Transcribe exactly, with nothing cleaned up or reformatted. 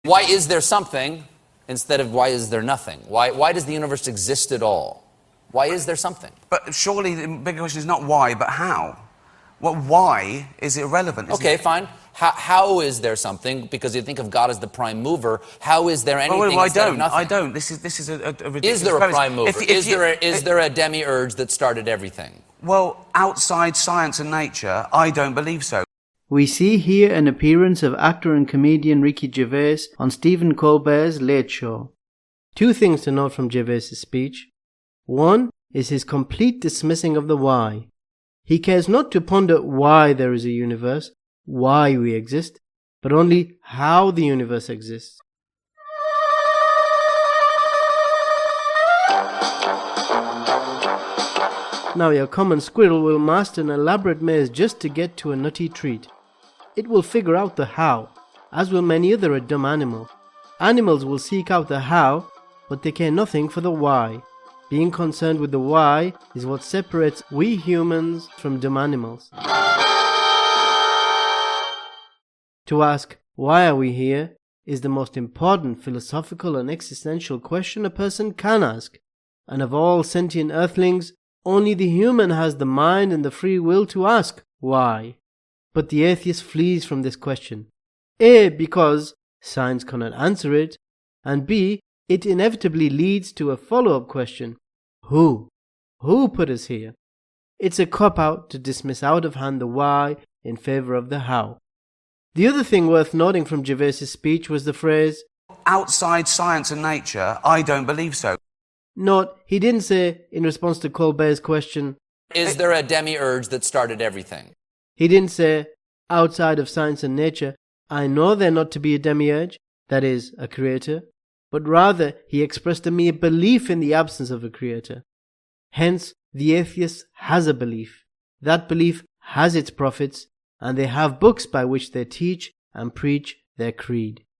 Why is there something instead of why is there nothing? Why, why does the universe exist at all? Why is there something? But surely the bigger question is not why, but how. Well, why is irrelevant, isn't okay, it? fine. How, how is there something? Because you think of God as the prime mover. How is there anything well, well, I instead don't. of nothing? I don't. This is this is a, a ridiculous Is there a premise. prime mover? If, if is you, there a, is if, there a demiurge that started everything? Well, outside science and nature, I don't believe so. We see here an appearance of actor and comedian Ricky Gervais on Stephen Colbert's Late Show. Two things to note from Gervais's speech. One is his complete dismissing of the why. He cares not to ponder why there is a universe, why we exist, but only how the universe exists. Now your common squirrel will master an elaborate maze just to get to a nutty treat. It will figure out the how, as will many other dumb animals. Animals will seek out the how, but they care nothing for the why. Being concerned with the why is what separates we humans from dumb animals. To ask, why are we here, is the most important philosophical and existential question a person can ask. And of all sentient earthlings, only the human has the mind and the free will to ask, why? But the atheist flees from this question. A, because science cannot answer it, and B, it inevitably leads to a follow-up question. Who? Who put us here? It's a cop-out to dismiss out of hand the why in favour of the how. The other thing worth noting from Gervais's speech was the phrase, outside science and nature, I don't believe so. Note, he didn't say, in response to Colbert's question, is there a demiurge that started everything? He didn't say, outside of science and nature, I know there not to be a demiurge, that is, a creator, but rather he expressed a mere belief in the absence of a creator. Hence, the atheist has a belief. That belief has its prophets, and they have books by which they teach and preach their creed.